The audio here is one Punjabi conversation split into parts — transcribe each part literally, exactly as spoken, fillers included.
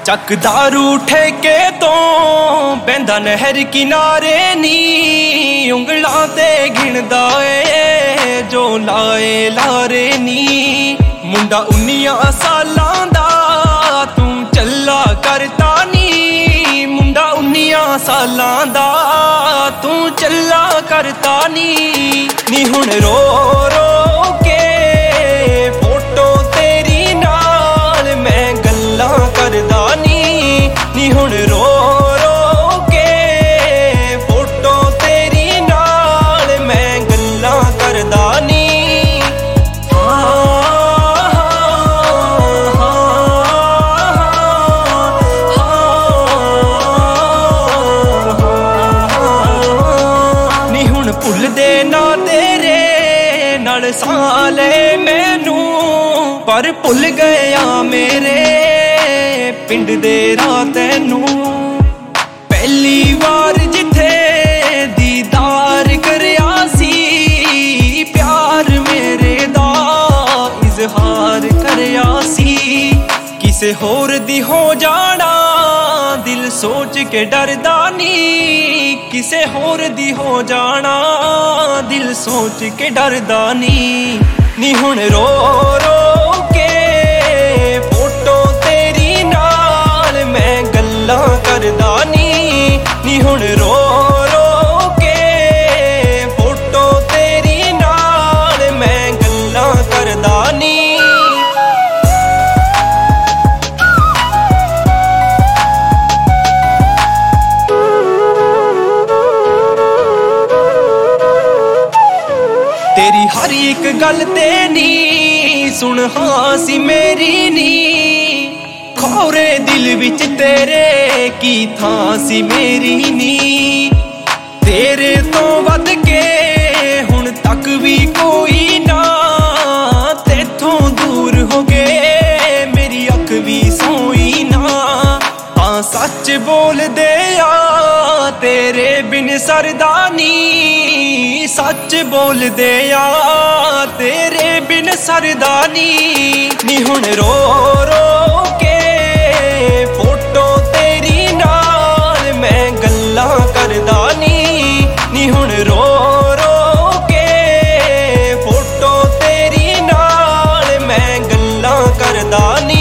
ਚੱਕ ਦਾਰੂ ਠੇਕੇ ਤੋਂ ਬਹਿੰਦਾ ਨਹਿਰ ਕਿਨਾਰੇ ਨੀ, ਉਂਗਲਾਂ ਤੇ ਗਿਣਦਾ ਏ ਜੋ ਲਾਏ ਲਾਰੇ ਨੀ। ਮੁੰਡਾ ਉਨੀਆਂ ਸਾਲਾਂ ਦਾ ਤੂੰ ਚੱਲਾ ਕਰਤਾ ਨੀ, ਮੁੰਡਾ ਉਨੀਆਂ ਸਾਲਾਂ ਦਾ ਤੂੰ ਚੱਲਾ ਕਰਤਾ ਨੀ। ਨੀ ਹੁਣ ਰੋ ਰੋ ਕੇ ਫੋਟੋ ਤੇਰੀ ਨਾਲ ਮੈਂ ਗੱਲਾਂ ਕਰਦਾ ਨੀ, ਨੀ ਹੁਣ ਰੋ ਰੋ ਕੇ ਫੋਟੋ ਤੇਰੀ ਨਾਲ ਮੈਂ ਗੱਲਾਂ ਕਰਦਾ ਨੀ। ਨੀ ਹੁਣ ਭੁੱਲਦੇ ਨਾ ਤੇਰੇ ਨਾਲ ਸਾਹ ਲੈ ਮੈਨੂੰ, ਪਰ ਭੁੱਲ ਗਿਆ ਮੇਰੇ ਪਿੰਡ ਦੇ ਰਾਹ ਤੈਨੂੰ। ਪਹਿਲੀ ਵਾਰ ਜਿੱਥੇ ਦੀਦਾਰ ਕਰਿਆ ਸੀ, ਪਿਆਰ ਮੇਰੇ ਦਾ ਇਜ਼ਹਾਰ ਕਰਿਆ ਸੀ। ਕਿਸੇ ਹੋਰ ਦੀ ਹੋ ਜਾਣਾ ਦਿਲ ਸੋਚ ਕੇ ਡਰਦਾ ਨੀ, ਕਿਸੇ ਹੋਰ ਦੀ ਹੋ ਜਾਣਾ ਦਿਲ ਸੋਚ ਕੇ ਡਰਦਾ ਨੀ। ਨੀ ਹੁਣ ਰੋ ਰੋ ਕੇ ਫੋਟੋ ਤੇਰੀ ਨਾਲ ਮੈਂ ਗੱਲਾਂ ਕਰਦਾ ਨੀ, ਨੀ ਹੁਣ ਰੋ ਰੋ ਕੇ ਫੋਟੋ ਤੇਰੀ ਨਾਲ ਮੈਂ ਗੱਲਾਂ ਕਰਦਾ ਨੀ। ਤੇਰੀ ਹਰ ਇੱਕ ਗੱਲ ਤੇ ਨੀ ਸੁਣ ਹਾਂ ਸੀ ਮੇਰੀ ਨੀ, ਖੋਰੇ ਦਿਲ ਵਿੱਚ ਤੇਰੇ ਕੀ ਥਾਂ ਸੀ ਮੇਰੀ ਨੀ। ਤੇਰੇ ਤੋਂ ਵੱਧ ਕੇ ਹੁਣ ਤੱਕ ਵੀ ਕੋਈ ਨਾ ਤੇਥੋਂ ਦੂਰ ਹੋ ਗਏ, ਮੇਰੀ ਅੱਖ ਵੀ ਸੋਈ ਨਾ। ਹਾਂ ਸੱਚ ਬੋਲਦੇ ਆ ਤੇਰੇ ਬਿਨ ਸਰਦਾ ਨੀ, ਸੱਚ ਬੋਲਦੇ ਆ ਤੇਰੇ ਬਿਨ ਸਰਦਾ ਨੀ। ਨੀ ਹੁਣ ਰੋ ਰੋ ਕੇ ਫੋਟੋ ਤੇਰੀ ਨਾਲ ਮੈਂ ਗੱਲਾਂ ਕਰਦਾ ਨੀ, ਨੀ ਹੁਣ ਰੋ ਰੋ ਕੇ ਫੋਟੋ ਤੇਰੀ ਨਾਲ ਮੈਂ ਗੱਲਾਂ ਕਰਦਾ ਨੀ।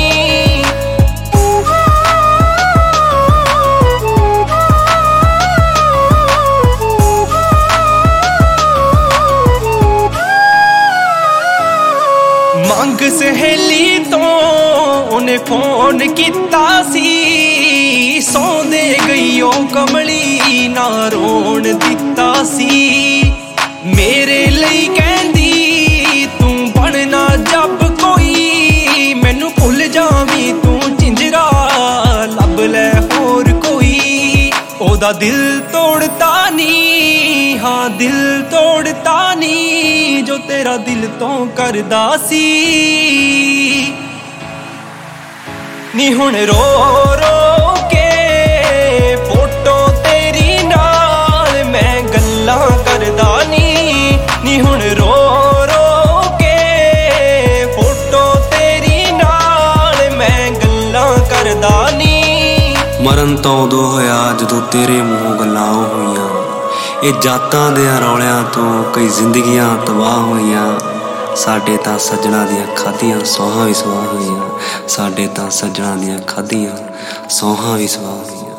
ਮੰਗ ਸਹੇਲੀ ਤੋਂ ਉਹਨੇ ਫੋਨ ਕੀਤਾ ਸੀ, ਸੌਂਦੇ ਗਈ ਉਹ ਕਮਲੀ ਨਾ ਰੋਣ ਦਿੱਤਾ ਸੀ। ਮੇਰੇ ਲਈ ਕਹਿੰਦੀ ਤੂੰ ਬਣਨਾ ਜੱਬ ਕੋਈ, ਮੈਨੂੰ ਭੁੱਲ ਜਾਵੀਂ ਤੂੰ ਝਿੰਜਰਾ ਲੱਭ ਲੈ ਹੋਰ ਕੋਈ। ਉਹਦਾ ਦਿਲ ਤੋੜਤਾ ਨੀ, ਹਾਂ ਦਿਲ ਤੋੜਤਾ ਨੀ ਜੋ ਤੇਰਾ ਦਿਲ ਤੋਂ ਕਰਦਾ ਸੀ। ਨੀ ਹੁਣ ਰੋ ਰੋ ਕੇ ਫੋਟੋ ਤੇਰੀ ਨਾਲ ਮੈਂ ਗੱਲਾਂ ਕਰਦਾ ਨੀ, ਨੀ ਹੁਣ ਰੋ ਰੋ ਕੇ ਫੋਟੋ ਤੇਰੀ ਨਾਲ ਮੈਂ ਗੱਲਾਂ ਕਰਦਾ ਨੀ। ਮਰਨ ਤਾਂ ਉਦੋਂ ਹੋਇਆ ਜਦੋਂ ਤੇਰੇ ਮੂੰਹੋਂ ਗੱਲਾਂ ਹੋਈਆਂ, ਇਹ ਜਾਤਾਂ ਦੇ ਰੌਲਿਆਂ ਤੋਂ ਕਈ ਜ਼ਿੰਦਗੀਆਂ ਤਬਾਹ ਹੋਈਆਂ। ਸਾਡੇ ਤਾਂ ਸੱਜਣਾ ਦੀਆਂ ਖਾਧੀਆਂ ਸੌਹਾਂ ਵੀ ਸਵਾਹ ਹੋਈਆਂ, ਸਾਡੇ ਤਾਂ ਸੱਜਣਾ ਦੀਆਂ ਖਾਧੀਆਂ ਸੌਹਾਂ ਵੀ ਸਵਾਹ ਹੋਈਆਂ।